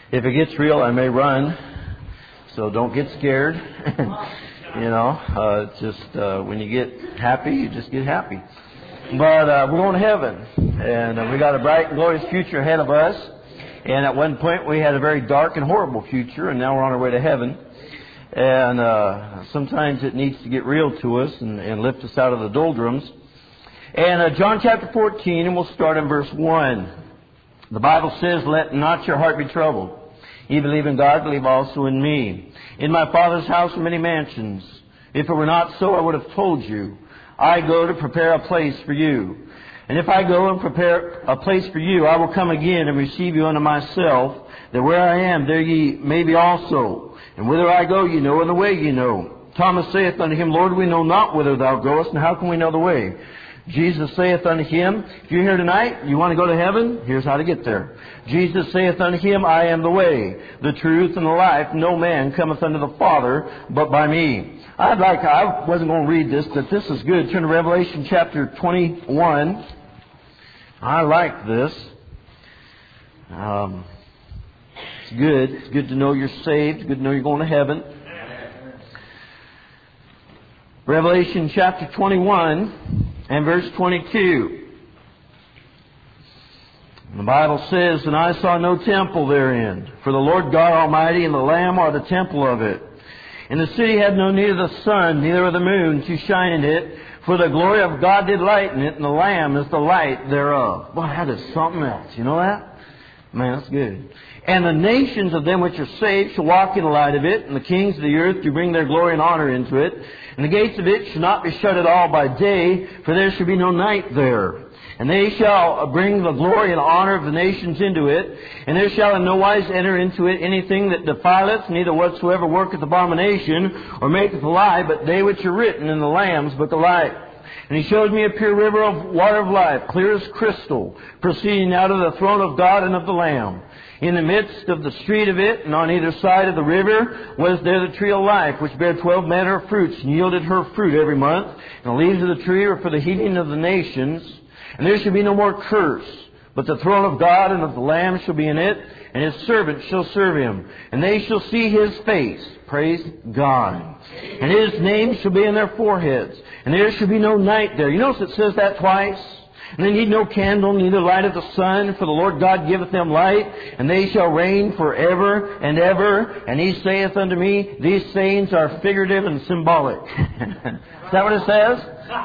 If it gets real, I may run. So don't get scared. When you get happy, you just get happy. But we're going to heaven. And we got a bright and glorious future ahead of us. And at one point we had a very dark and horrible future. And now we're on our way to heaven. And sometimes it needs to get real to us and lift us out of the doldrums. And John chapter 14, and we'll start in verse 1. The Bible says, "Let not your heart be troubled. Ye believe in God, believe also in me. In my Father's house are many mansions. If it were not so, I would have told you. I go to prepare a place for you. And if I go and prepare a place for you, I will come again and receive you unto myself, that where I am, there ye may be also. And whither I go ye know, and the way ye know. Thomas saith unto him, Lord, we know not whither thou goest, and how can we know the way? Jesus saith unto him, if you're here tonight, you want to go to heaven, here's how to get there. Jesus saith unto him, I am the way, the truth, and the life. No man cometh unto the Father but by me. I wasn't going to read this, but this is good. Turn to Revelation chapter 21. I like this. It's good. It's good to know you're saved. It's good to know you're going to heaven. Revelation chapter 21 and verse 22. The Bible says, And I saw no temple therein, for the Lord God Almighty and the Lamb are the temple of it. And the city had no need of the sun, neither of the moon to shine in it, for the glory of God did lighten it, and the Lamb is the light thereof. Boy, that is something else. You know that? Man, that's good. And the nations of them which are saved shall walk in the light of it, and the kings of the earth do bring their glory and honor into it. And the gates of it shall not be shut at all by day, for there shall be no night there. And they shall bring the glory and honor of the nations into it. And there shall in no wise enter into it anything that defileth, neither whatsoever worketh abomination, or maketh a lie, but they which are written in the Lamb's book of life. And he showed me a pure river of water of life, clear as crystal, proceeding out of the throne of God and of the Lamb. In the midst of the street of it, and on either side of the river, was there the tree of life, which bare 12 manner of fruits, and yielded her fruit every month. And the leaves of the tree are for the healing of the nations. And there shall be no more curse, but the throne of God and of the Lamb shall be in it, and His servants shall serve Him. And they shall see His face. Praise God. And His name shall be in their foreheads. And there shall be no night there. You notice it says that twice? And they need no candle, neither light of the sun, for the Lord God giveth them light, and they shall reign forever and ever. And He saith unto me, these sayings are figurative and symbolic. Is that what it says?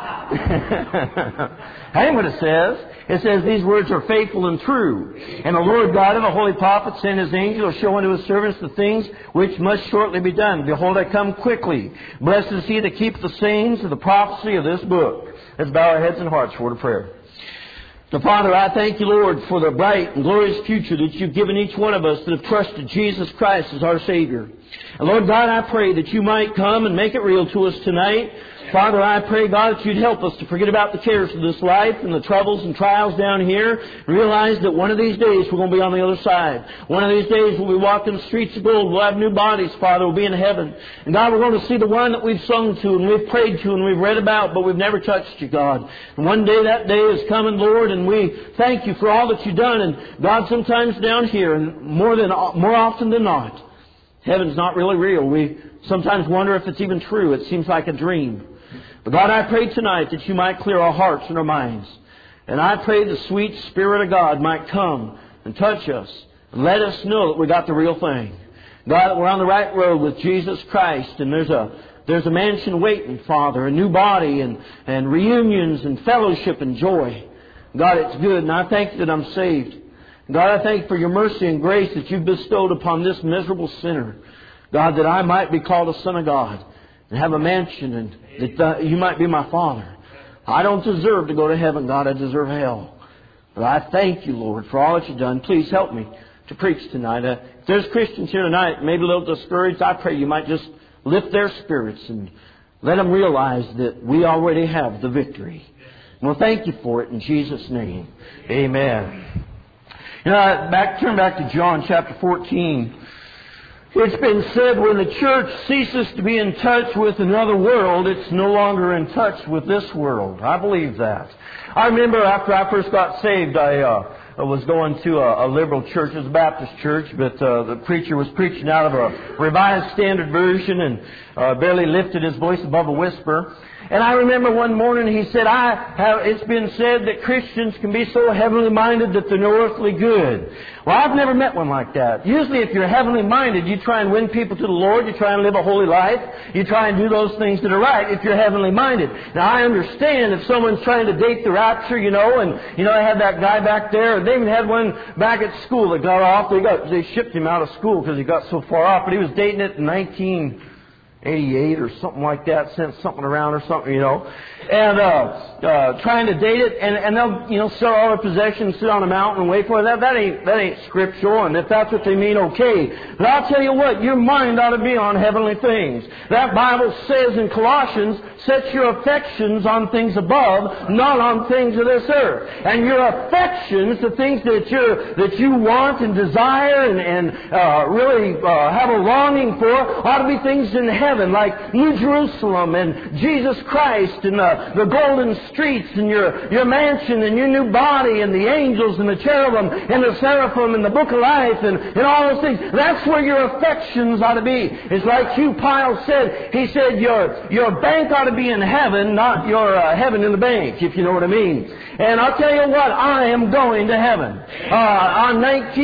That ain't what it says. It says these words are faithful and true. And the Lord God of the holy prophets sent His angel to show unto His servants the things which must shortly be done. Behold, I come quickly. Blessed is he that keepeth the sayings of the prophecy of this book. Let's bow our heads and hearts for a word of prayer. So, Father, I thank You, Lord, for the bright and glorious future that You've given each one of us that have trusted Jesus Christ as our Savior. And, Lord God, I pray that You might come and make it real to us tonight. Father, I pray, God, that You'd help us to forget about the cares of this life and the troubles and trials down here. Realize that one of these days we're going to be on the other side. One of these days we'll be walking the streets of gold. We'll have new bodies, Father. We'll be in heaven. And God, we're going to see the one that we've sung to and we've prayed to and we've read about, but we've never touched You, God. And one day that day is coming, Lord, and we thank You for all that You've done. And God, sometimes down here, and more often than not, heaven's not really real. We sometimes wonder if it's even true. It seems like a dream. But God, I pray tonight that You might clear our hearts and our minds. And I pray the sweet Spirit of God might come and touch us and let us know that we got the real thing. God, that we're on the right road with Jesus Christ, and there's a mansion waiting, Father, a new body and reunions and fellowship and joy. God, it's good, and I thank You that I'm saved. God, I thank You for Your mercy and grace that You've bestowed upon this miserable sinner. God, that I might be called a son of God and have a mansion, and that You might be my Father. I don't deserve to go to heaven, God. I deserve hell. But I thank You, Lord, for all that You've done. Please help me to preach tonight. If there's Christians here tonight, maybe a little discouraged, I pray You might just lift their spirits and let them realize that we already have the victory. And we'll thank You for it in Jesus' name. Amen. Turn back to John chapter 14. It's been said when the church ceases to be in touch with another world, it's no longer in touch with this world. I believe that. I remember after I first got saved, I was going to a liberal church. It was a Baptist church, but the preacher was preaching out of a Revised Standard Version and barely lifted his voice above a whisper. And I remember one morning he said, it's been said that Christians can be so heavenly minded that they're no earthly good. Well, I've never met one like that. Usually if you're heavenly minded, you try and win people to the Lord, you try and live a holy life, you try and do those things that are right if you're heavenly minded. Now I understand if someone's trying to date the rapture, and I had that guy back there, they even had one back at school that got off. They shipped him out of school because he got so far off, but he was dating it in 1988 or something like that, sent something around or something, and trying to date it, and they'll, sell all their possessions, sit on a mountain and wait for it. That ain't scriptural, and if that's what they mean, okay. But I'll tell you what, your mind ought to be on heavenly things. That Bible says in Colossians, set your affections on things above, not on things of this earth. And your affections, the things that you want and desire and really have a longing for, ought to be things in heaven, like New Jerusalem and Jesus Christ and the golden streets and your mansion and your new body and the angels and the cherubim and the seraphim and the book of life and all those things. That's where your affections ought to be. It's like Hugh Pyle said. He said your bank ought to be in heaven, not your heaven in the bank, if you know what I mean. And I'll tell you what, I am going to heaven. On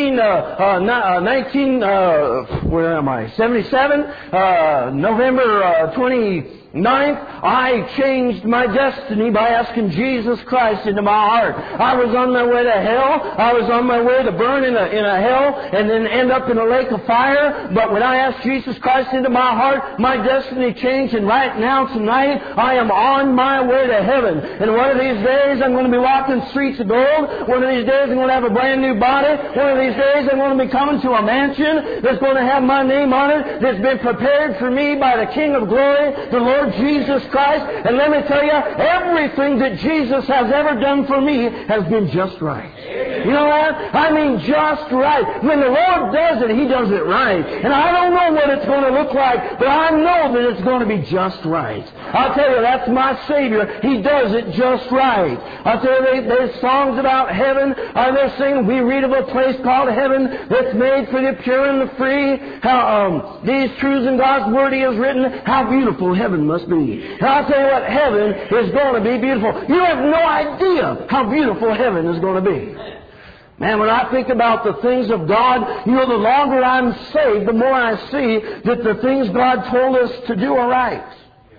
77, November 29th, I changed my destiny by asking Jesus Christ into my heart. I was on my way to hell. I was on my way to burn in a hell and then end up in a lake of fire. But when I asked Jesus Christ into my heart, my destiny changed. And right now, tonight, I am on my way to heaven. And one of these days, I'm going to be walking streets of gold. One of these days, I'm going to have a brand new body. One of these days, I'm going to be coming to a mansion that's going to have my name on it, that's been prepared for me by the King of Glory, the Lord Jesus Christ. And let me tell you, everything that Jesus has ever done for me has been just right. You know that? I mean just right. When the Lord does it, He does it right. And I don't know what it's going to look like, but I know that it's going to be just right. I'll tell you, that's my Savior. He does it just right. I'll tell you, there's songs about heaven. They're saying, we read of a place called heaven that's made for the pure and the free. How these truths in God's Word He has written, how beautiful heaven must be. And I'll tell you what, heaven is going to be beautiful. You have no idea how beautiful heaven is going to be. Man, when I think about the things of God, the longer I'm saved, the more I see that the things God told us to do are right.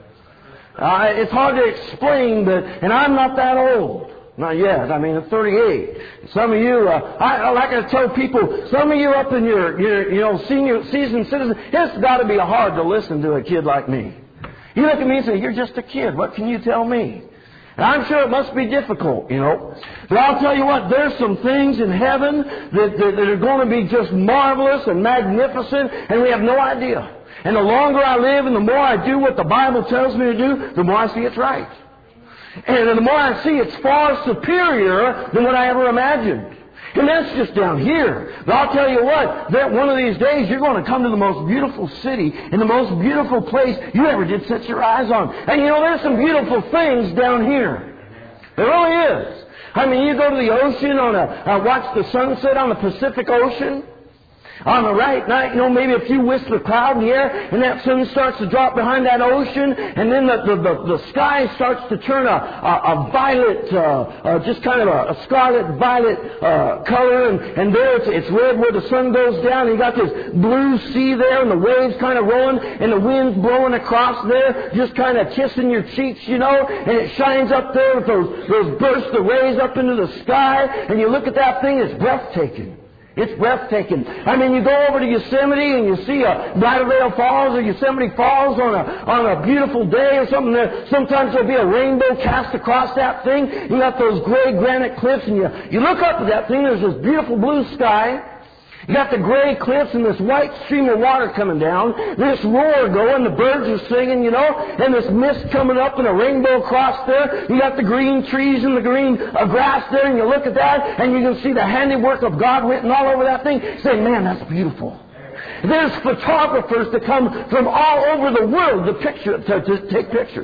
It's hard to explain, and I'm not that old. Not yet. I mean, I'm 38. Some of you, like I tell people, some of you up in your senior seasoned citizens, it's got to be hard to listen to a kid like me. You look at me and say, you're just a kid. What can you tell me? And I'm sure it must be difficult, But I'll tell you what, there's some things in heaven that are going to be just marvelous and magnificent, and we have no idea. And the longer I live and the more I do what the Bible tells me to do, the more I see it's right. And the more I see it's far superior than what I ever imagined. And that's just down here. But I'll tell you what, that one of these days you're going to come to the most beautiful city and the most beautiful place you ever did set your eyes on. And there's some beautiful things down here. There really is. I mean, you go to the ocean watch the sunset on the Pacific Ocean. On the right night, maybe a few wisps of cloud in the air, and that sun starts to drop behind that ocean, and then the sky starts to turn a violet, just kind of a scarlet violet color, and there it's red where the sun goes down, and you got this blue sea there, and the waves kind of rolling, and the wind's blowing across there, just kind of kissing your cheeks, and it shines up there with those bursts of rays up into the sky, and you look at that thing, it's breathtaking. It's breathtaking. I mean, you go over to Yosemite and you see Bridal Veil Falls or Yosemite Falls on a beautiful day or something. Sometimes there'll be a rainbow cast across that thing. You got those gray granite cliffs, and you look up at that thing. There's this beautiful blue sky. You got the gray cliffs and this white stream of water coming down. This roar going, the birds are singing, and this mist coming up and a rainbow across there. You got the green trees and the green grass there, and you look at that, and you can see the handiwork of God written all over that thing. You say, man, that's beautiful. There's photographers that come from all over the world to take pictures.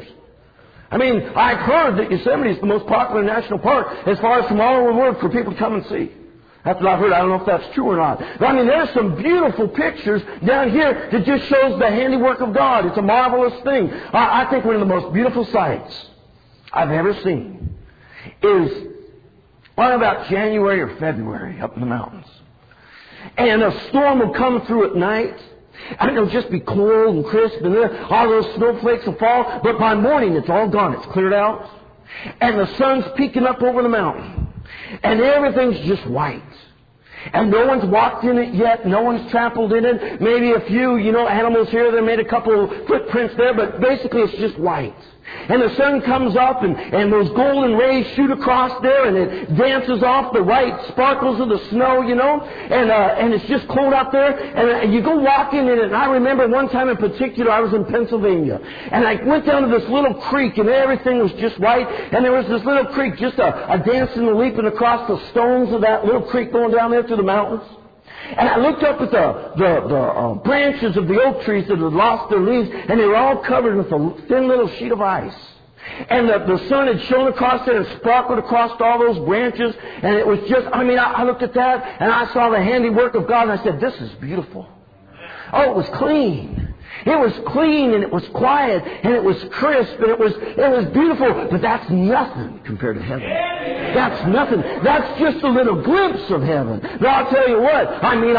I mean, I've heard that Yosemite is the most popular national park as far as from all over the world for people to come and see. That's what I've heard. I don't know if that's true or not. But I mean, there's some beautiful pictures down here that just shows the handiwork of God. It's a marvelous thing. I think one of the most beautiful sights I've ever seen is on about January or February up in the mountains. And a storm will come through at night. And it'll just be cold and crisp, and all those snowflakes will fall. But by morning, it's all gone. It's cleared out. And the sun's peeking up over the mountain. And everything's just white. And no one's walked in it yet. No one's trampled in it. Maybe a few, animals here. They made a couple footprints there. But basically, it's just white. And the sun comes up, and those golden rays shoot across there, and it dances off the white sparkles of the snow, and it's just cold out there. And you go walking in it. And I remember one time in particular, I was in Pennsylvania, and I went down to this little creek, and everything was just white. And there was this little creek, just a dancing and leaping across the stones of that little creek going down there through the mountains. And I looked up at the branches of the oak trees that had lost their leaves, and they were all covered with a thin little sheet of ice. And the sun had shone across there and sparkled across all those branches, and it was just, I looked at that, and I saw the handiwork of God, and I said, this is beautiful. Oh, it was clean. It was clean, and it was quiet, and it was crisp, and it was beautiful. But that's nothing compared to heaven. That's nothing. That's just a little glimpse of heaven. Now, I'll tell you what.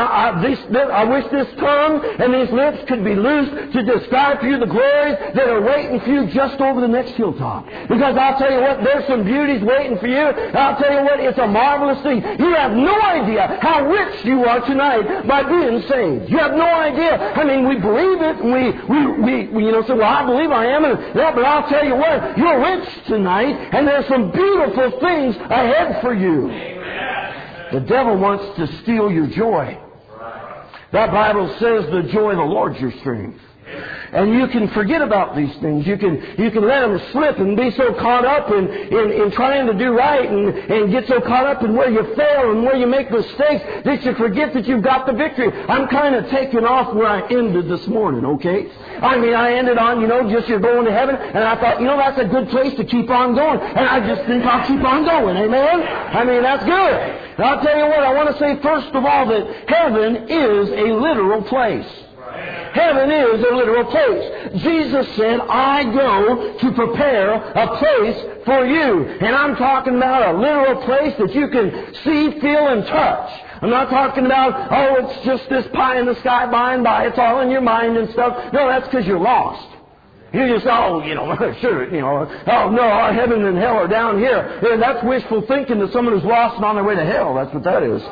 I wish this tongue and these lips could be loosed to describe for you the glories that are waiting for you just over the next hilltop. Because I'll tell you what, there's some beauties waiting for you. I'll tell you what, it's a marvelous thing. You have no idea how rich you are tonight by being saved. You have no idea. We believe it, and we say, well, I believe I am, but I'll tell you what, you're rich tonight, and there's some beautiful things ahead for you. Amen. The devil wants to steal your joy. That Bible says the joy of the Lord's your strength. And you can forget about these things. You can let them slip and be so caught up in trying to do right and get so caught up in where you fail and where you make mistakes that you forget that you've got the victory. I'm kind of taking off where I ended this morning, okay? I ended on, just you're going to heaven, and I thought, that's a good place to keep on going. And I just think I'll keep on going, amen? That's good. And I'll tell you what, I want to say first of all that heaven is a literal place. Heaven is a literal place. Jesus said, I go to prepare a place for you. And I'm talking about a literal place that you can see, feel, and touch. I'm not talking about, it's just this pie in the sky by and by. It's all in your mind and stuff. No, that's because you're lost. You just, sure, heaven and hell are down here. That's wishful thinking that someone who's lost and on their way to hell. That's what that is.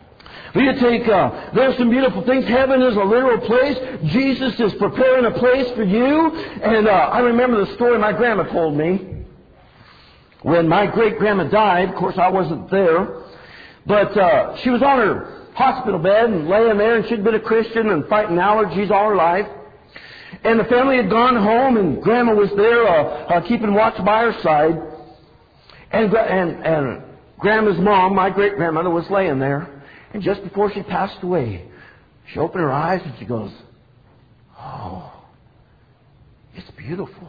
There's some beautiful things. Heaven is a literal place. Jesus is preparing a place for you. And I remember the story my grandma told me. When my great-grandma died, of course I wasn't there, but she was on her hospital bed and laying there, and she'd been a Christian and fighting allergies all her life. And the family had gone home, and Grandma was there keeping watch by her side. And Grandma's mom, my great-grandmother, was laying there. And just before she passed away, she opened her eyes and she goes, oh, it's beautiful.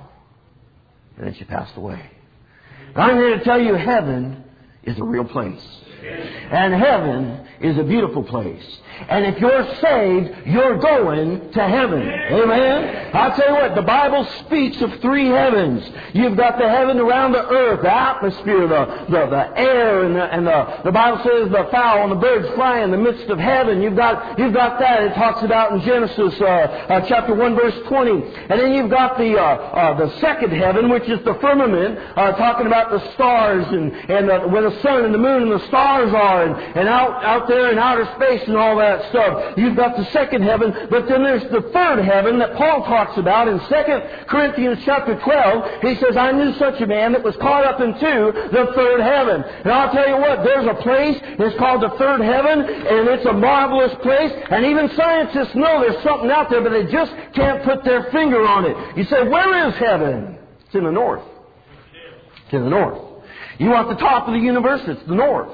And then she passed away. And I'm here to tell you, heaven is a real place. And heaven is a beautiful place. And if you're saved, you're going to heaven. Amen? I'll tell you what, the Bible speaks of three heavens. You've got the heaven around the earth, the atmosphere, the air, and the Bible says the fowl and the birds fly in the midst of heaven. You've got that. It talks about in Genesis chapter 1, verse 20. And then you've got the second heaven, which is the firmament, talking about the stars and where the sun and the moon and the stars are, and out there in outer space and all that stuff. You've got the second heaven, but then there's the third heaven that Paul talks about in 2 Corinthians chapter 12. He says, I knew such a man that was caught up into the third heaven. And I'll tell you what, there's a place, it's called the third heaven, and it's a marvelous place, and even scientists know there's something out there, but they just can't put their finger on it. You say, where is heaven? It's in the north. It's in the north. You want the top of the universe? It's the north.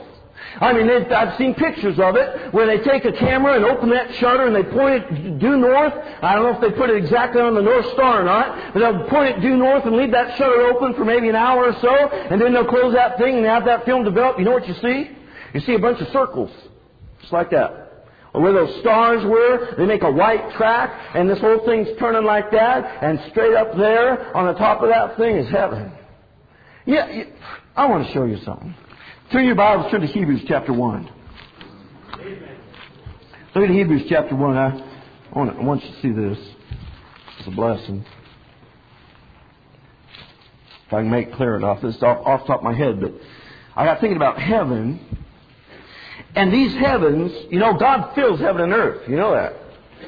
I've seen pictures of it where they take a camera and open that shutter and they point it due north. I don't know if they put it exactly on the North Star or not, but they'll point it due north and leave that shutter open for maybe an hour or so, and then they'll close that thing and have that film develop. You know what you see? You see a bunch of circles. Just like that. Where those stars were, they make a white track, and this whole thing's turning like that, and straight up there on the top of that thing is heaven. Yeah, I want to show you something. Turn your Bibles, turn to Hebrews chapter 1. Look at Hebrews chapter 1. I want you to see this. It's a blessing. If I can make it clear enough. This is off the top of my head, but I got thinking about heaven. And these heavens, you know, God fills heaven and earth. You know that.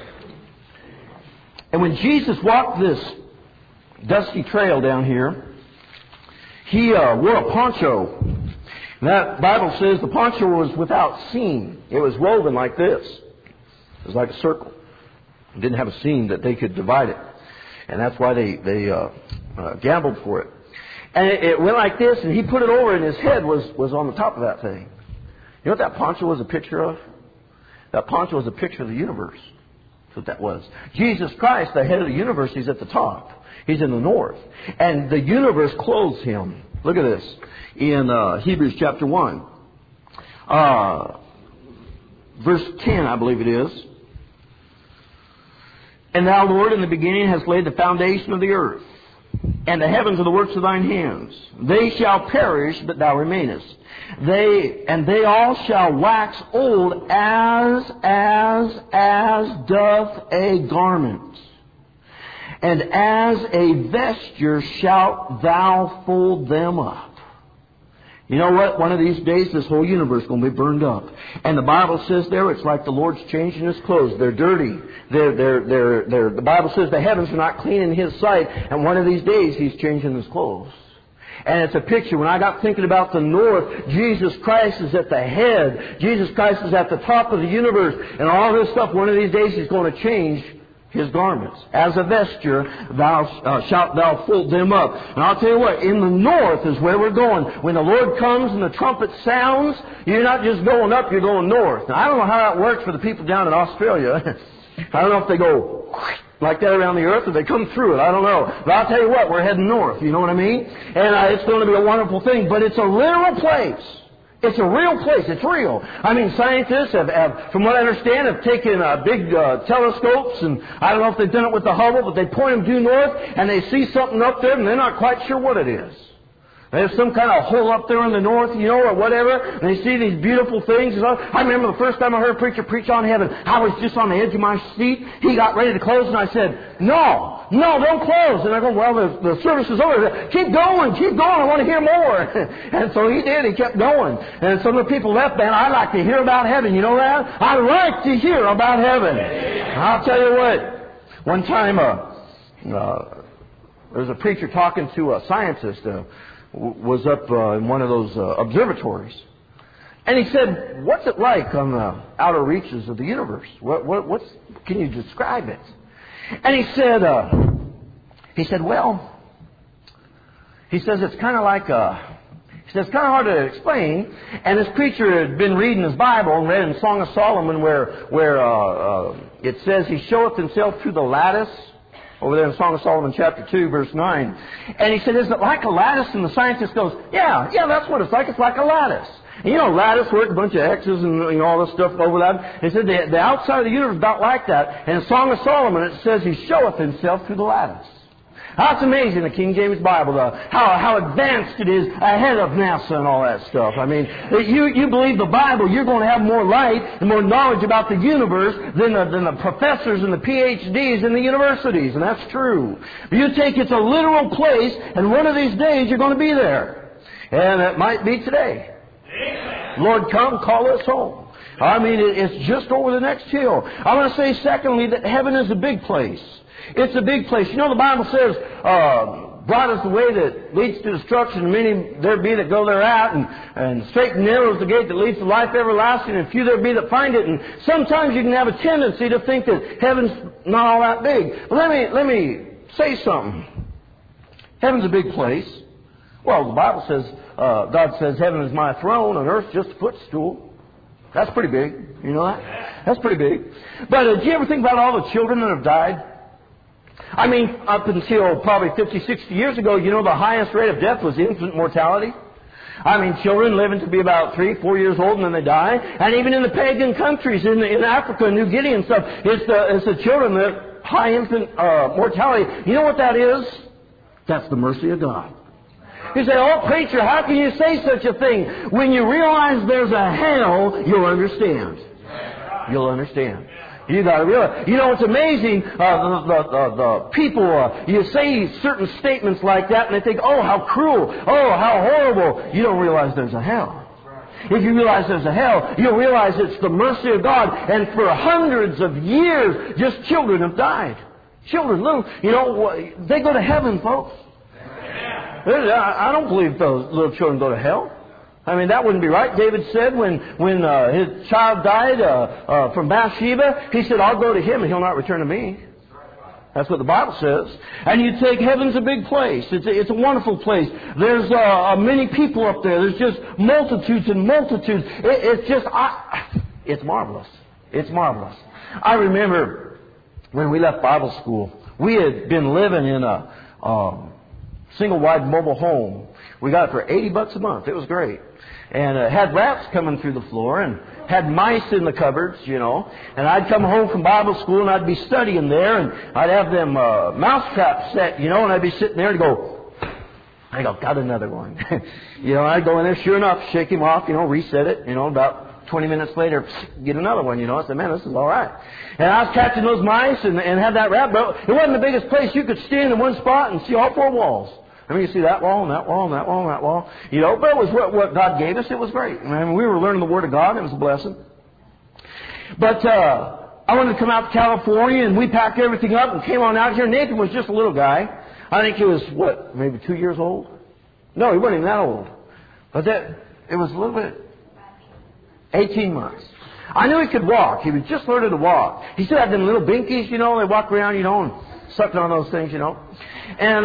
And when Jesus walked this dusty trail down here, He wore a poncho. And that Bible says the poncho was without seam. It was woven like this. It was like a circle. It didn't have a seam that they could divide it. And that's why they gambled for it. And it went like this, and He put it over, and His head was on the top of that thing. You know what that poncho was a picture of? That poncho was a picture of the universe. That's what that was. Jesus Christ, the head of the universe, He's at the top. He's in the north. And the universe clothes Him. Look at this. In Hebrews chapter 1. Verse 10, I believe it is. And Thou, Lord, in the beginning hast laid the foundation of the earth. And the heavens are the works of Thine hands. They shall perish, but Thou remainest. They all shall wax old as doth a garment. And as a vesture shalt Thou fold them up. You know what? One of these days, this whole universe is going to be burned up. And the Bible says there, it's like the Lord's changing His clothes. They're dirty. The Bible says the heavens are not clean in His sight. And one of these days, He's changing His clothes. And it's a picture. When I got thinking about the north, Jesus Christ is at the head. Jesus Christ is at the top of the universe. And all this stuff, one of these days, He's going to change His garments. As a vesture, shalt thou fold them up. And I'll tell you what, in the north is where we're going. When the Lord comes and the trumpet sounds, you're not just going up, you're going north. Now, I don't know how that works for the people down in Australia. I don't know if they go like that around the earth or they come through it. I don't know. But I'll tell you what, we're heading north. You know what I mean? And it's going to be a wonderful thing. But it's a literal place. It's a real place. It's real. I mean, scientists have, from what I understand, have taken big telescopes, and I don't know if they've done it with the Hubble, but they point them due north, and they see something up there, and they're not quite sure what it is. There's some kind of hole up there in the north, you know, or whatever, and they see these beautiful things. I remember the first time I heard a preacher preach on heaven, I was just on the edge of my seat. He got ready to close, and I said, No, don't close. And I go, well, the service is over. Keep going, I want to hear more. And so he did, he kept going. And some of the people left, man, I like to hear about heaven, you know that? I like to hear about heaven. And I'll tell you what, one time there was a preacher talking to a scientist, was up in one of those observatories. And he said, what's it like on the outer reaches of the universe? Can you describe it? And he said, it's kind of like it's kind of hard to explain. And this preacher had been reading his Bible and read in Song of Solomon where it says He showeth Himself through the lattice. Over there in Song of Solomon chapter 2, verse 9. And he said, is it like a lattice? And the scientist goes, yeah, that's what it's like. It's like a lattice. And you know, lattice work, a bunch of X's and all this stuff over that. He said the outside of the universe is about like that. And in Song of Solomon it says He showeth Himself through the lattice. That's amazing, the King James Bible, how advanced it is ahead of NASA and all that stuff. I mean, you believe the Bible, you're going to have more light and more knowledge about the universe than the professors and the PhDs in the universities, and that's true. But you take it's a literal place, and one of these days you're going to be there. And it might be today. Amen. Lord, come, call us home. I mean, it's just over the next hill. I want to say, secondly, that heaven is a big place. It's a big place. You know, the Bible says, broad is the way that leads to destruction, and many there be that go thereat, and straight and narrow is the gate that leads to life everlasting, and few there be that find it. And sometimes you can have a tendency to think that heaven's not all that big. But let me say something. Heaven's a big place. Well, the Bible says, God says, heaven is my throne, and earth just a footstool. That's pretty big. You know that? That's pretty big. But did you ever think about all the children that have died? I mean, up until probably 50, 60 years ago, you know, the highest rate of death was infant mortality. I mean, children living to be about 3, 4 years old and then they die. And even in the pagan countries, in Africa, New Guinea and stuff, it's the children that high infant mortality. You know what that is? That's the mercy of God. You say, oh, preacher, how can you say such a thing? When you realize there's a hell, you'll understand. You'll understand. You got to realize. You know, it's amazing. The people, you say certain statements like that, and they think, "Oh, how cruel! Oh, how horrible!" You don't realize there's a hell. If you realize there's a hell, you'll realize it's the mercy of God. And for hundreds of years, just children have died. Children, little, they go to heaven, folks. I don't believe those little children go to hell. I mean, that wouldn't be right. David said when his child died from Bathsheba, he said, I'll go to him and he'll not return to me. That's what the Bible says. And you take heaven's a big place. It's a wonderful place. There's many people up there. There's just multitudes and multitudes. It's marvelous. It's marvelous. I remember when we left Bible school, we had been living in a single-wide mobile home. We got it for $80 a month. It was great. And it had rats coming through the floor and had mice in the cupboards, And I'd come home from Bible school and I'd be studying there and I'd have them mouse traps set, and I'd be sitting there and I go, got another one. I'd go in there, sure enough, shake him off, reset it, about 20 minutes later, get another one, I said, man, this is all right. And I was catching those mice and had that rat, but it wasn't the biggest place. You could stand in one spot and see all 4 walls. I mean, you see that wall and that wall and that wall and that wall. But it was what God gave us. It was great. I mean, we were learning the Word of God. It was a blessing. But I wanted to come out to California, and we packed everything up and came on out here. Nathan was just a little guy. I think he was, maybe 2 years old? No, he wasn't even that old. But it was a little bit, 18 months. I knew he could walk. He was just learning to walk. He still had them little binkies, they walk around, and sucking on those things, And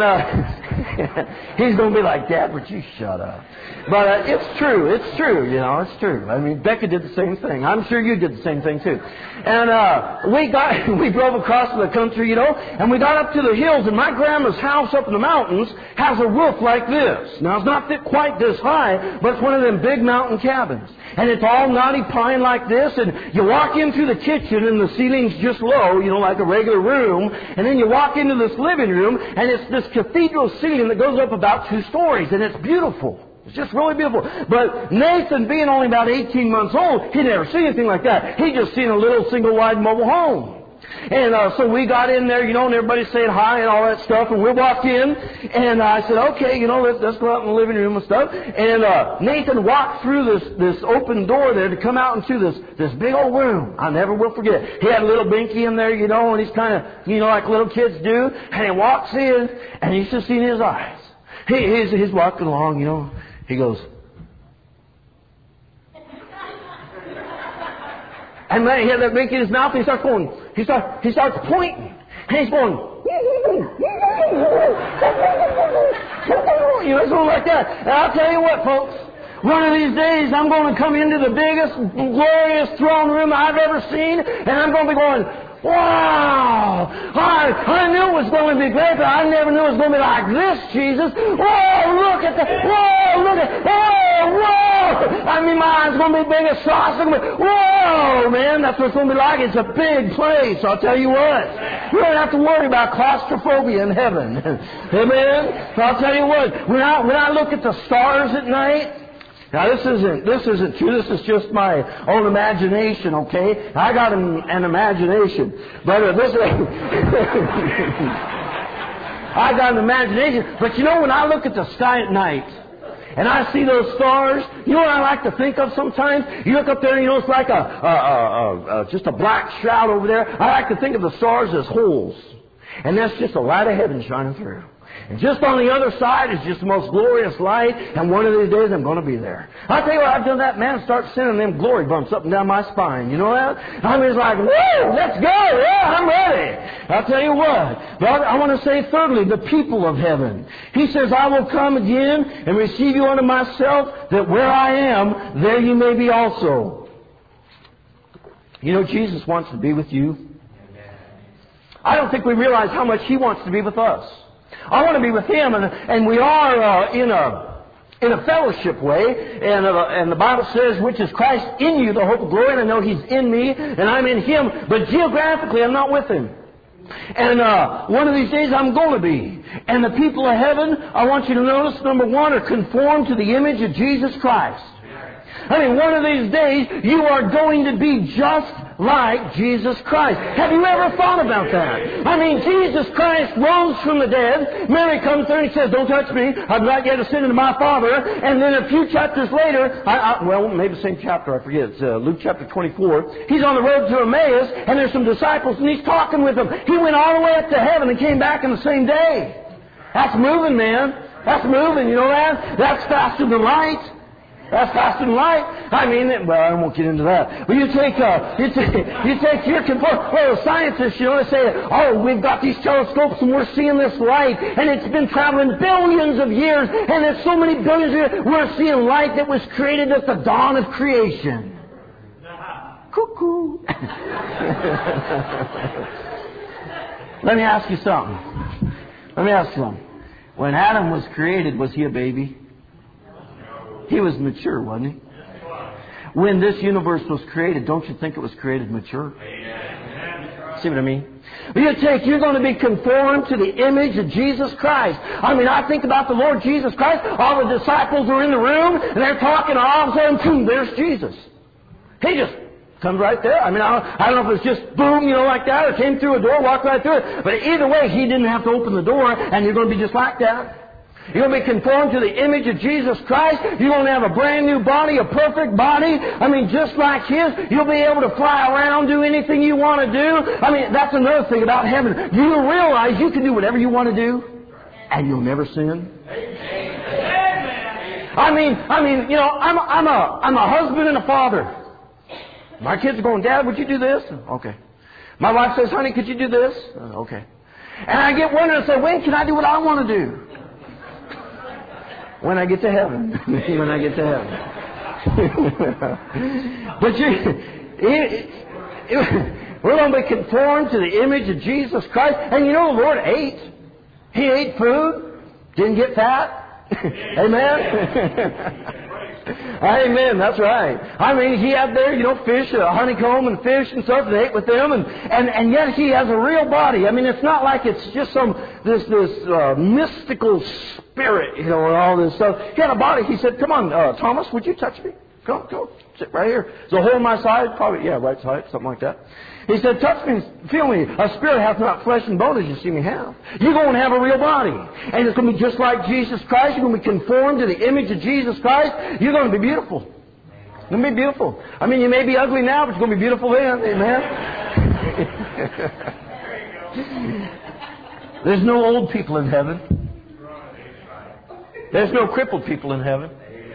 he's going to be like, Dad, would you shut up? But it's true. It's true. It's true. I mean, Becca did the same thing. I'm sure you did the same thing too. And we drove across the country, and we got up to the hills. And my grandma's house up in the mountains has a roof like this. Now it's not quite this high, but it's one of them big mountain cabins. And it's all knotty pine like this. And you walk in through the kitchen, and the ceiling's just low, like a regular room. And then you walk into this living room, and it's this cathedral ceiling that goes up about 2 stories, and it's beautiful. It's just really beautiful. But Nathan, being only about 18 months old, he'd never seen anything like that. He'd just seen a little single-wide mobile home. And so we got in there, and everybody's saying hi and all that stuff, and we walked in, and I said, okay, let's go out in the living room and stuff. And Nathan walked through this open door there to come out into this big old room. I never will forget. He had a little binky in there, and he's kind of, like little kids do, and he walks in, and he's just seen his eyes. He's walking along, he goes, and then he had that binky in his mouth, and he starts pointing. And he's going, something like that. And I'll tell you what, folks, one of these days I'm going to come into the biggest, glorious throne room I've ever seen, and I'm going to be going, wow! I knew it was going to be great, but I never knew it was going to be like this, Jesus. Whoa, look at that! Whoa, look at whoa! I mean, my eyes are going to be big as sauce. Whoa, man, that's what it's going to be like. It's a big place. I'll tell you what. You don't have to worry about claustrophobia in heaven. Amen? So I'll tell you what. When I look at the stars at night, now, this isn't true. This is just my own imagination, okay? I got an imagination. But I got an imagination. But when I look at the sky at night, and I see those stars, what I like to think of sometimes? You look up there, it's like just a black shroud over there. I like to think of the stars as holes. And that's just the light of heaven shining through. And just on the other side is just the most glorious light, and one of these days I'm going to be there. I'll tell you what, I've done that, man, start sending them glory bumps up and down my spine. You know that? I mean, it's like, woo, let's go, yeah, I'm ready. I'll tell you what, but I want to say thirdly, the people of heaven. He says, I will come again and receive you unto myself, that where I am, there you may be also. Jesus wants to be with you. I don't think we realize how much He wants to be with us. I want to be with Him, and we are in in a fellowship way, and the Bible says, which is Christ in you, the hope of glory, and I know He's in me, and I'm in Him, but geographically I'm not with Him. And one of these days I'm going to be. And the people of heaven, I want you to notice, number one, are conformed to the image of Jesus Christ. I mean, one of these days, you are going to be just like Jesus Christ. Have you ever thought about that? I mean, Jesus Christ rose from the dead. Mary comes there and He says, don't touch me. I've not yet ascended to my Father. And then a few chapters later, well, maybe the same chapter, I forget. It's Luke chapter 24. He's on the road to Emmaus, and there's some disciples, and He's talking with them. He went all the way up to heaven and came back in the same day. That's moving, man. That's moving, you know that? That's faster than light. That's faster than light. I mean, well, I won't get into that. But you take your well, scientists, you know, they say, oh, we've got these telescopes and we're seeing this light, and it's been traveling billions of years, and there's so many billions of years, we're seeing light that was created at the dawn of creation. Cuckoo. Let me ask you something. When Adam was created, was he a baby? He was mature, wasn't he? When this universe was created, don't you think it was created mature? See what I mean? You're going to be conformed to the image of Jesus Christ. I mean, I think about the Lord Jesus Christ. All the disciples are in the room, and they're talking, and all of a sudden, boom, there's Jesus. He just comes right there. I mean, I don't know if it's just boom, you know, like that, or came through a door, walked right through it. But either way, He didn't have to open the door, and you're going to be just like that. You're going to be conformed to the image of Jesus Christ. You're going to have a brand new body, a perfect body. I mean, just like His. You'll be able to fly around, do anything you want to do. I mean, that's another thing about heaven. Do you realize you can do whatever you want to do, and you'll never sin? I mean, you know, I'm a husband and a father. My kids are going, Dad, would you do this? Okay. My wife says, honey, could you do this? Okay. And I get wondering and say, when can I do what I want to do? When I get to heaven. When I get to heaven. But we're going to be conformed to the image of Jesus Christ. And you know the Lord ate. He ate food. Didn't get fat. Amen? Amen, that's right. I mean, He had there, you know, fish, honeycomb and fish and stuff, and ate with them, and yet He has a real body. I mean, it's not like it's just this mystical spirit, you know, and all this stuff. He had a body. He said, come on, Thomas, would you touch me? Go, sit right here. There's a hole in my side, probably, yeah, right side, something like that. He said, touch me, feel me. A spirit hath not flesh and bone as you see me have. You're going to have a real body. And it's going to be just like Jesus Christ. You're going to be conformed to the image of Jesus Christ. You're going to be beautiful. It's going to be beautiful. I mean, you may be ugly now, but it's going to be beautiful then. Amen? There's no old people in heaven. There's no crippled people in heaven.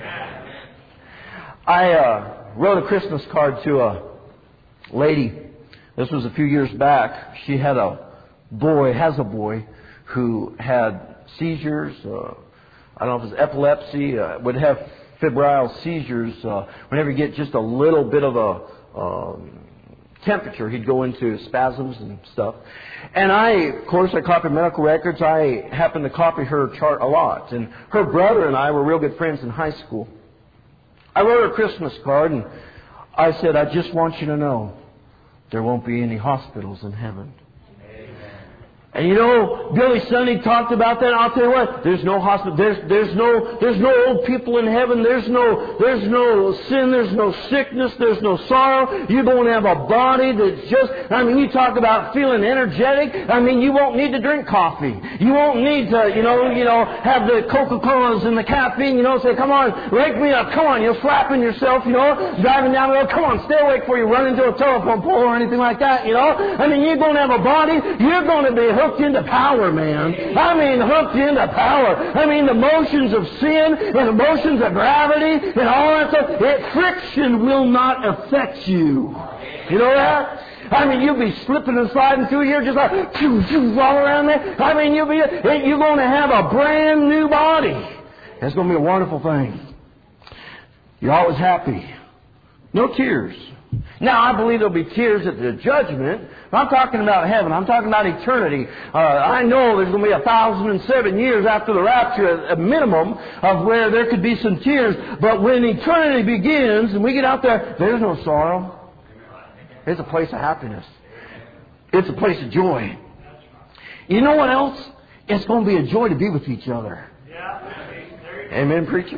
I wrote a Christmas card to a lady. This was a few years back. She had has a boy who had seizures. I don't know if it was epilepsy. Would have febrile seizures. Whenever you get just a little bit of a temperature, he'd go into spasms and stuff. And of course, I copied medical records. I happened to copy her chart a lot. And her brother and I were real good friends in high school. I wrote her a Christmas card, and I said, I just want you to know there won't be any hospitals in heaven. And you know, Billy Sunday talked about that. I'll tell you what, there's no hospital. There's no old people in heaven. There's no sin. There's no sickness. There's no sorrow. You're going to have a body that's just, I mean, you talk about feeling energetic. I mean, you won't need to drink coffee. You won't need to, you know, have the Coca-Colas and the caffeine, say, come on, wake me up. Come on, you're slapping yourself, driving down the road. Come on, stay awake before you run into a telephone pole or anything like that, I mean, you're going to have a body. You're going to be hooked into power, man. I mean, hooked into power. I mean, the motions of sin and the motions of gravity and all that stuff, friction will not affect you. You know that? I mean, you'll be slipping and sliding through here just like, all around there. I mean, you're going to have a brand new body. It's going to be a wonderful thing. You're always happy. No tears. Now, I believe there'll be tears at the judgment. I'm talking about heaven. I'm talking about eternity. I know there's going to be 1,007 years after the rapture, a minimum, of where there could be some tears. But when eternity begins and we get out there, there's no sorrow. It's a place of happiness. It's a place of joy. You know what else? It's going to be a joy to be with each other. Amen, preacher?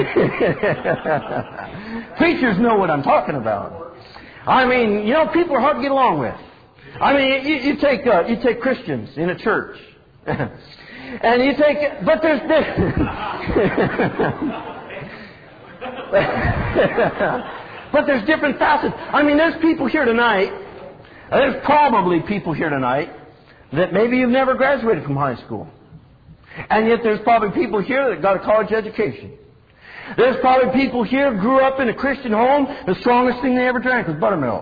Preachers know what I'm talking about. I mean, you know, people are hard to get along with. I mean, you take Christians in a church, and you take, but there's but there's different facets. I mean, there's people here tonight. There's probably people here tonight that maybe you've never graduated from high school, and yet there's probably people here that got a college education. There's probably people here who grew up in a Christian home. The strongest thing they ever drank was buttermilk.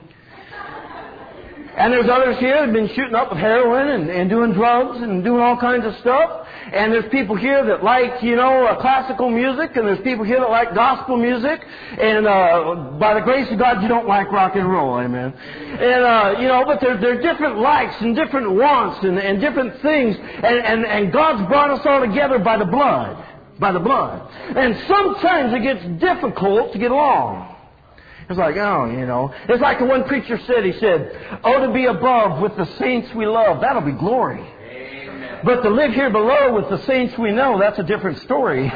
And there's others here that have been shooting up with heroin and doing drugs and doing all kinds of stuff. And there's people here that like, classical music. And there's people here that like gospel music. And by the grace of God, you don't like rock and roll. Amen. And, but there are different likes and different wants and different things. And God's brought us all together by the blood. By the blood. And sometimes it gets difficult to get along. It's like, It's like the one preacher said. He said, "Oh, to be above with the saints we love, that'll be glory. Amen. But to live here below with the saints we know, that's a different story."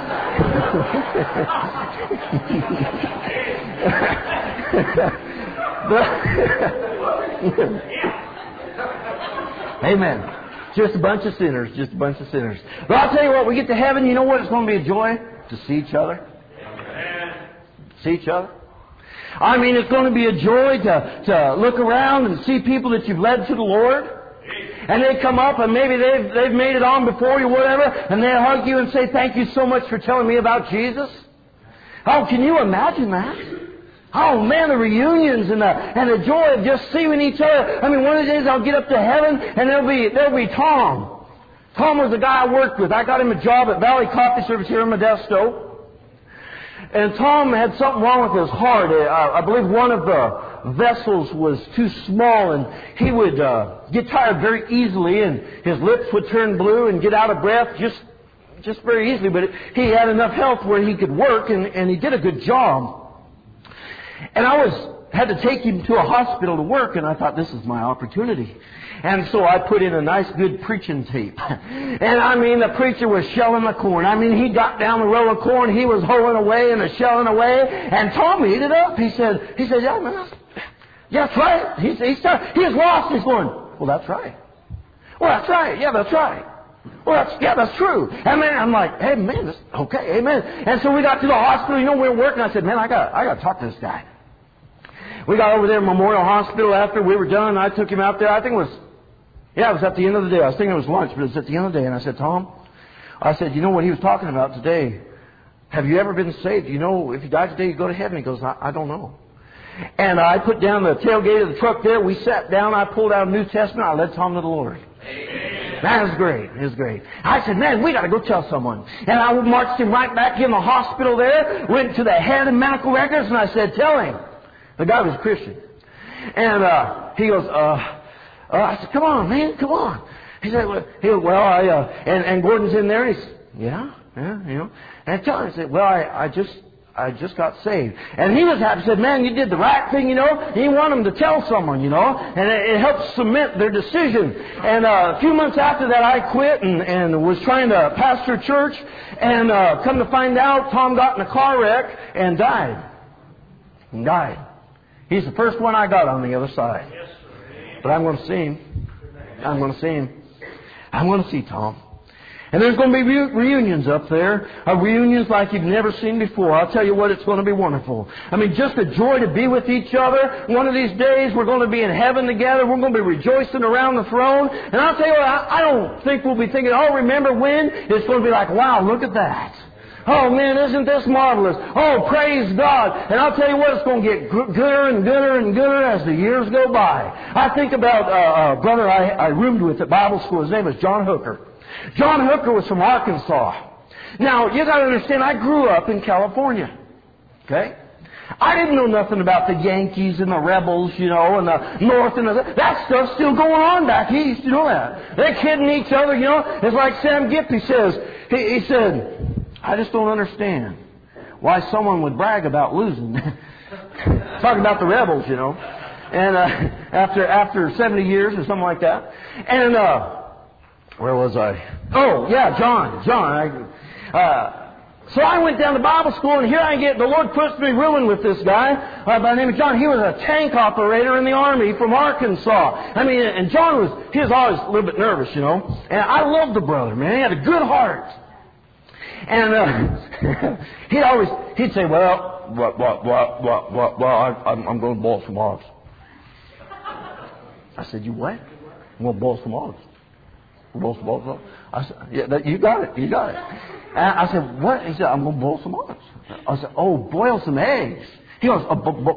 Amen. Just a bunch of sinners. Just a bunch of sinners. But I'll tell you what, we get to heaven, you know what? It's going to be a joy to see each other. Amen. See each other. I mean, it's going to be a joy to look around and see people that you've led to the Lord. And they come up and maybe they've made it on before you, whatever, and they hug you and say, "Thank you so much for telling me about Jesus." Oh, can you imagine that? Oh man, the reunions and the joy of just seeing each other. I mean, one of the days I'll get up to heaven and there'll be Tom. Tom was the guy I worked with. I got him a job at Valley Coffee Service here in Modesto. And Tom had something wrong with his heart. I believe one of the vessels was too small, and he would get tired very easily, and his lips would turn blue and get out of breath just very easily. But he had enough health where he could work, and he did a good job. And I had to take him to a hospital to work, and I thought, this is my opportunity. And so I put in a nice, good preaching tape. And I mean, the preacher was shelling the corn. I mean, he got down the row of corn, he was hoeing away and shelling away, and Tom ate it up. He said, "Yeah, man, that's right." He was lost. He's going, "Well, that's right. Well, that's right. Yeah, that's right. Well, that's true." And man, I'm like, "Hey, man, okay, amen." And so we got to the hospital. We were working. I said, "Man, I got to talk to this guy." We got over there at Memorial Hospital after we were done. I took him out there. I think it was at the end of the day. I was thinking it was lunch, but it was at the end of the day. And I said, "Tom," I said, "you know what he was talking about today? Have you ever been saved? You know, if you die today, you go to heaven." He goes, I don't know." And I put down the tailgate of the truck there. We sat down. I pulled out a New Testament. I led Tom to the Lord. Amen. That was great. It was great. I said, "Man, we got to go tell someone." And I marched him right back in the hospital there, went to the head of medical records, and I said, "Tell him." The guy was a Christian. And he goes, I said, "Come on, man, come on." He said, and Gordon's in there. He said, yeah. And I tell him, I said, "Well, I just got saved." And he was happy. He said, "Man, you did the right thing, You want them to tell someone, And it helps cement their decision. And a few months after that, I quit and was trying to pastor a church. And come to find out, Tom got in a car wreck and died. He's the first one I got on the other side. But I'm going to see him. I'm going to see him. I'm going to see Tom. And there's going to be reunions up there. Reunions like you've never seen before. I'll tell you what, it's going to be wonderful. I mean, just a joy to be with each other. One of these days, we're going to be in heaven together. We're going to be rejoicing around the throne. And I'll tell you what, I don't think we'll be thinking, "Oh, remember when?" It's going to be like, "Wow, look at that. Oh, man, isn't this marvelous? Oh, praise God." And I'll tell you what, it's going to get gooder and gooder and gooder as the years go by. I think about a brother I roomed with at Bible school. His name was John Hooker. John Hooker was from Arkansas. Now, you got to understand, I grew up in California. Okay? I didn't know nothing about the Yankees and the Rebels, you know, and the North and that stuff's still going on back east, you know that. They're kidding each other, you know. It's like Sam Gippy says. He said, I just don't understand why someone would brag about losing. Talking about the Rebels, you know. And after 70 years or something like that. And where was I? Oh, yeah, John. So I went down to Bible school, and here I get, the Lord puts me rooming with this guy by the name of John. He was a tank operator in the Army from Arkansas. I mean, and John he was always a little bit nervous, you know. And I loved the brother, man. He had a good heart. And he'd say, well, I'm going to boil some logs. I said, you what? I'm going to boil some logs. Boil some logs? I said, yeah, you got it. And I said, what? He said, I'm going to boil some logs. I said, oh, boil some eggs. He goes,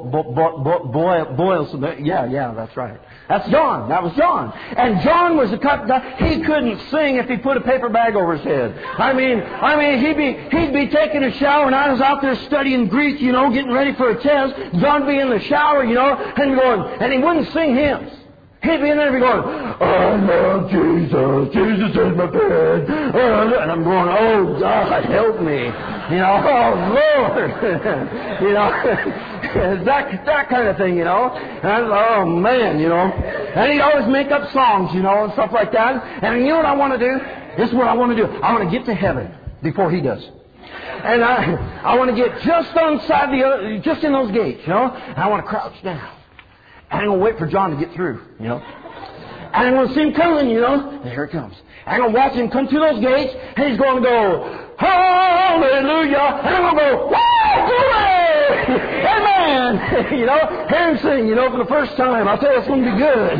boil some eggs. Yeah, that's right. That's John. That was John. And John was a cut guy. He couldn't sing if he put a paper bag over his head. I mean, he'd be taking a shower, and I was out there studying Greek, you know, getting ready for a test. John be in the shower, you know, and he wouldn't sing hymns. He'd be in there and be going, I love Jesus. Jesus is my bed. And I'm going, oh, God, help me. You know, oh, Lord. You know, that kind of thing, you know. And oh, man, you know. And he'd always make up songs, you know, and stuff like that. And you know what I want to do? This is what I want to do. I want to get to heaven before he does. And I want to get just just in those gates, you know. And I want to crouch down. And I'm going to wait for John to get through, you know. And I'm going to see him coming, you know. And here he comes. And I'm going to watch him come through those gates. And he's going to go, hallelujah. And I'm going to go, woo, glory! Amen! You know, hear him sing, you know, for the first time. I'll tell you, it's going to be good.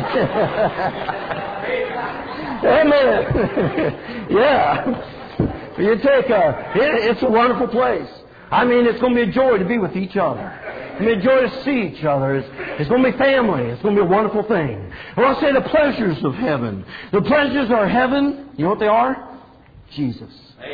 Amen. Yeah. You take it's a wonderful place. I mean, it's going to be a joy to be with each other. It's going to be a joy to see each other. It's going to be family. It's going to be a wonderful thing. I want to say the pleasures of heaven. The pleasures of heaven, you know what they are? Jesus.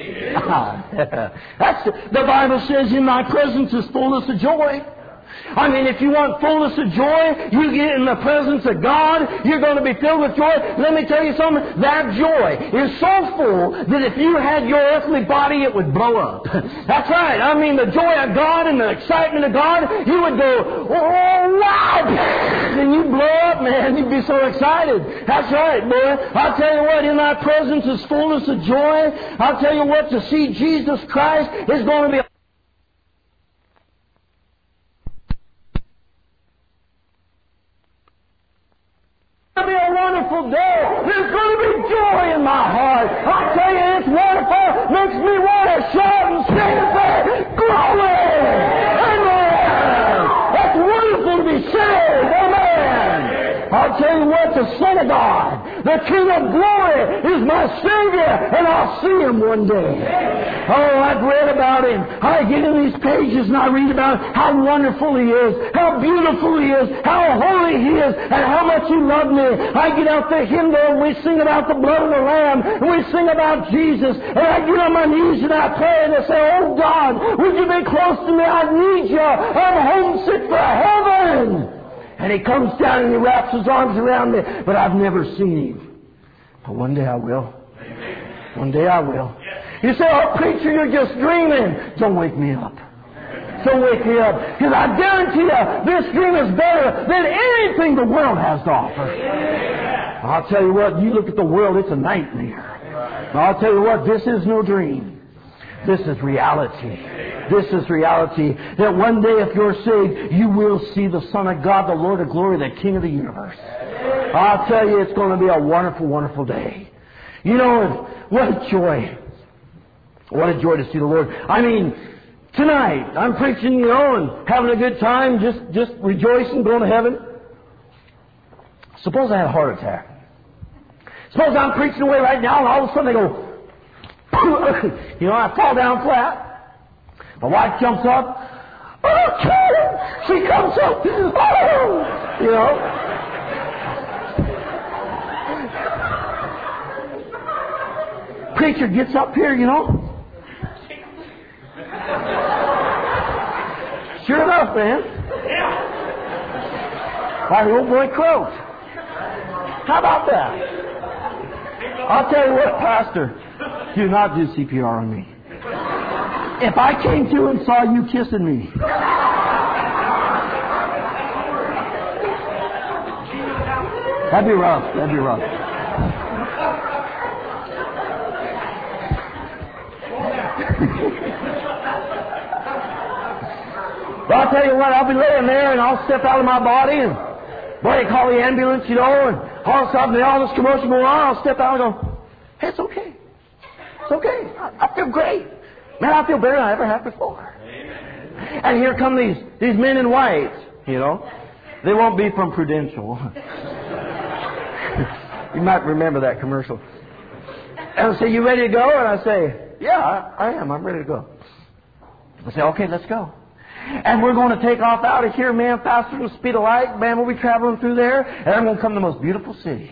The Bible says, in thy presence is fullness of joy. I mean, if you want fullness of joy, you get in the presence of God, you're going to be filled with joy. Let me tell you something, that joy is so full that if you had your earthly body, it would blow up. That's right. I mean, the joy of God and the excitement of God, you would go, oh, wow! And you'd blow up, man. You'd be so excited. That's right, boy. I'll tell you what, in thy presence is fullness of joy. I'll tell you what, to see Jesus Christ is going to be It's going to be a wonderful day. There's going to be joy in my heart. I tell you, it's wonderful. Makes me want to shout and sing and say, glory! Amen! That's wonderful to be saved. Amen! I'll tell you what, the Son of God, the King of glory, is my Savior, and I'll see Him one day. Oh, I've read about Him. I get in these pages and I read about how wonderful He is, how beautiful He is, how holy He is, and how much He loved me. I get out the hymnal and we sing about the blood of the Lamb, and we sing about Jesus, and I get on my knees and I pray and I say, oh God, would you be close to me? I need you. I'm homesick for heaven. And He comes down and He wraps His arms around me, but I've never seen Him. But one day I will. One day I will. You say, oh, preacher, you're just dreaming. Don't wake me up. Don't wake me up. Because I guarantee you, this dream is better than anything the world has to offer. I'll tell you what, you look at the world, it's a nightmare. I'll tell you what, this is no dream. This is reality. This is reality. That one day, if you're saved, you will see the Son of God, the Lord of glory, the King of the universe. I'll tell you, it's going to be a wonderful, wonderful day. You know, what a joy. What a joy to see the Lord. I mean, tonight, I'm preaching, you know, and having a good time, just rejoicing, going to heaven. Suppose I had a heart attack. Suppose I'm preaching away right now, and all of a sudden I go, you know, I fall down flat. My wife jumps up. Oh, Karen! She comes up. Oh! You know. Preacher gets up here, you know. Sure enough. rough, man. Like the old boy Croak. How about that? I'll tell you what, Pastor. Do not do CPR on me. If I came to and saw you kissing me, that'd be rough. That'd be rough. But I'll tell you what, I'll be laying there and I'll step out of my body and boy, call the ambulance, you know, and all of a sudden all this commotion going on, I'll step out and go, hey, it's okay. It's okay. I feel great. Man, I feel better than I ever have before. Amen. And here come these men in white, you know. They won't be from Prudential. You might remember that commercial. And I say, you ready to go? And I say, yeah, I am. I'm ready to go. I say, okay, let's go. And we're going to take off out of here, man, faster than the speed of light. Man, we'll be traveling through there, and I'm going to come to the most beautiful city.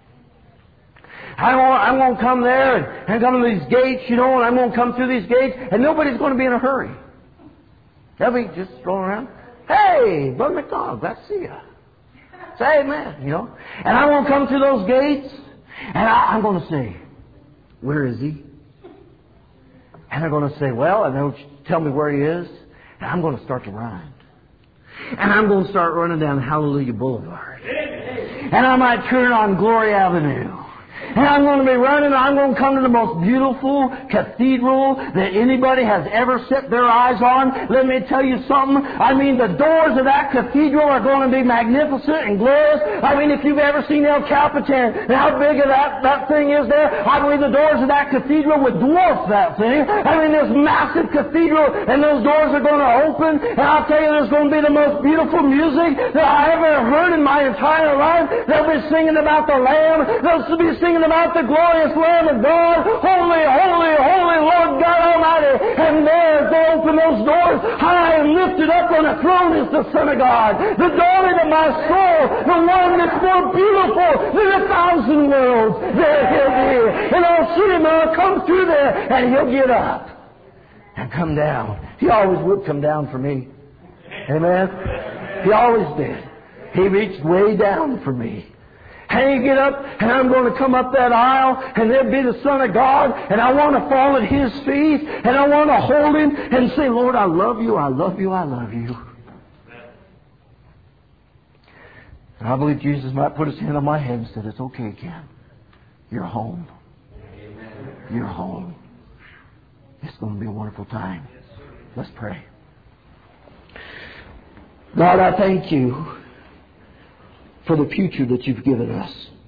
I'm going to come there and come to these gates, you know, and I'm going to come through these gates, and nobody's going to be in a hurry. They'll be just strolling around. Hey, Brother McDonald, glad to see you. Say amen, you know. And I'm going to come through those gates, and I'm going to say, where is he? And they're going to say, well, and they'll tell me where he is, and I'm going to start to run. And I'm going to start running down Hallelujah Boulevard. And I might turn on Glory Avenue. And I'm going to be running, and I'm going to come to the most beautiful cathedral that anybody has ever set their eyes on. Let me tell you something. I mean, the doors of that cathedral are going to be magnificent and glorious. I mean, if you've ever seen El Capitan and how big of that thing is there, I believe the doors of that cathedral would dwarf that thing. I mean, this massive cathedral, and those doors are going to open, and I'll tell you, there's going to be the most beautiful music that I ever heard in my entire life. They'll be singing about the Lamb. They'll be singing about the glorious Lamb of God. Holy, holy, holy Lord God Almighty. And there, as they open those doors, high and lifted up on a throne is the Son of God, the darling of my soul, the one that's more beautiful than 1,000 worlds. There he'll be. And I'll see him, and I'll come through there, and he'll get up and come down. He always would come down for me. Amen? He always did. He reached way down for me. And you get up, and I'm going to come up that aisle, and there'll be the Son of God, and I want to fall at His feet, and I want to hold Him and say, Lord, I love you, I love you, I love you. And I believe Jesus might put His hand on my head and said, it's okay, Ken. You're home. You're home. It's going to be a wonderful time. Let's pray. God, I thank you for the future that you've given us.